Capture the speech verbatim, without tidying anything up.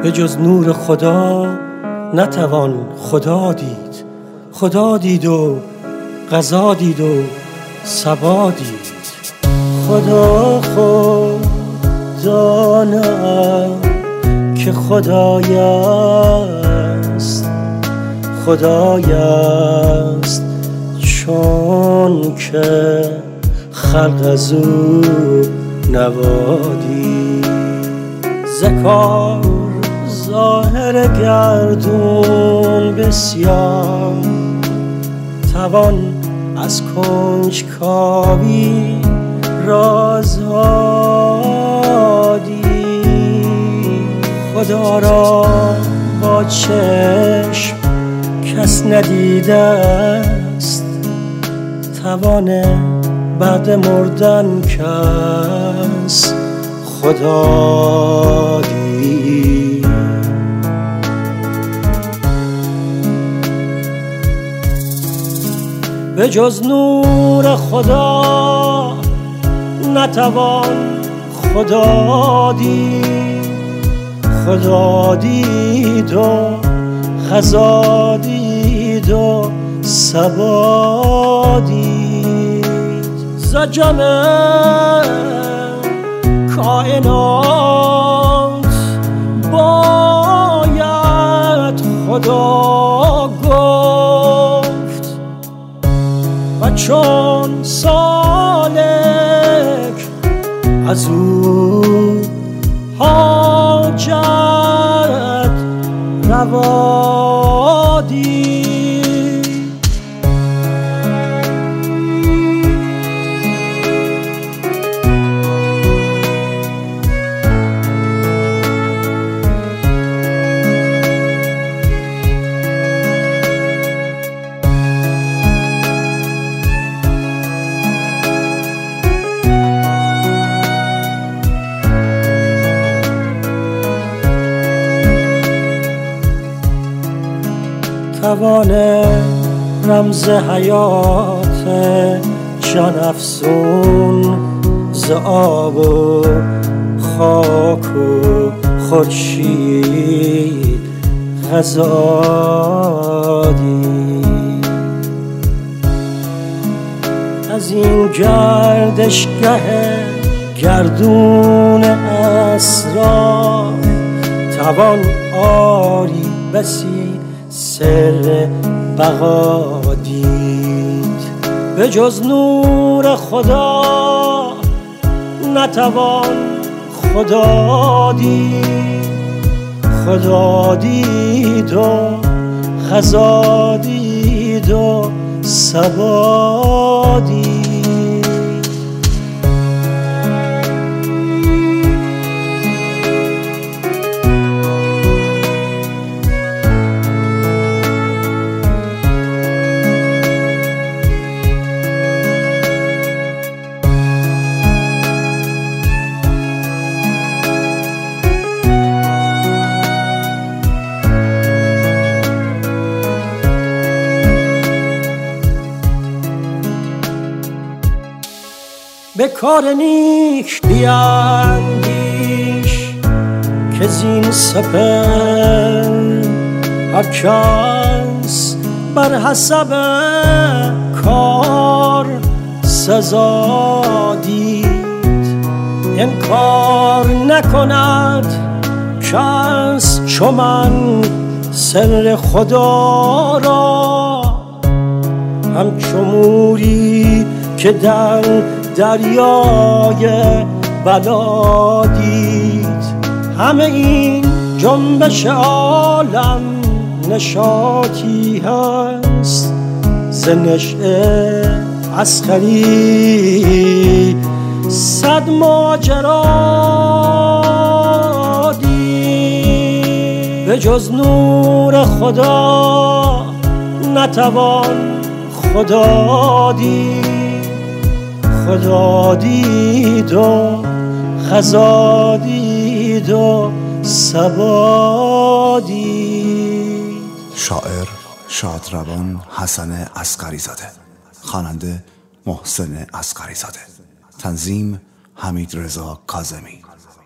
به جز نور خدا نتوان خدا دید. خدا دید و قضا دید و صبا دید. خدا خود دانم که خدای است، خدای است چون که خلق از او نوادی. ذکار ظاهر گردون بسیار، توان از کنجکاوی رازادی. خدا را با چشم کس ندیده است، توان بعد مردن کس خدا دید. به جز نور خدا نتوان خدا دید. خدا دید و قضا دید و صبا دید. ز جمع کائنات باید خدا گفت و چون سالک از او حاجت روا دید. توان رمز حیات جان افزون ز آب و خاک و خورشید غذا دید. از این گردشگه گردون اسرار توان آری بسی سر بقا دید. به جز نور خدا نتوان خدا دید. خدا دید و قضا دید و صبا دید. به کار نیک بیندیش که زین سپر هر کس بر حسب کار سزا دید. انکار نکند کس چو من سر خدا را، همچو موری که در دریای بلا دید. همه این جنبش عالم نشاطی هست ز نشأه عسکری صد ماجرا دید. به جز نور خدا نتوان خدا دید. خدا دید و قضا دید و صبا دید. شاعر شادروان حسن عسقری زاده، خواننده محسن عسقری زاده، تنظیم حمید رضا کاظمی.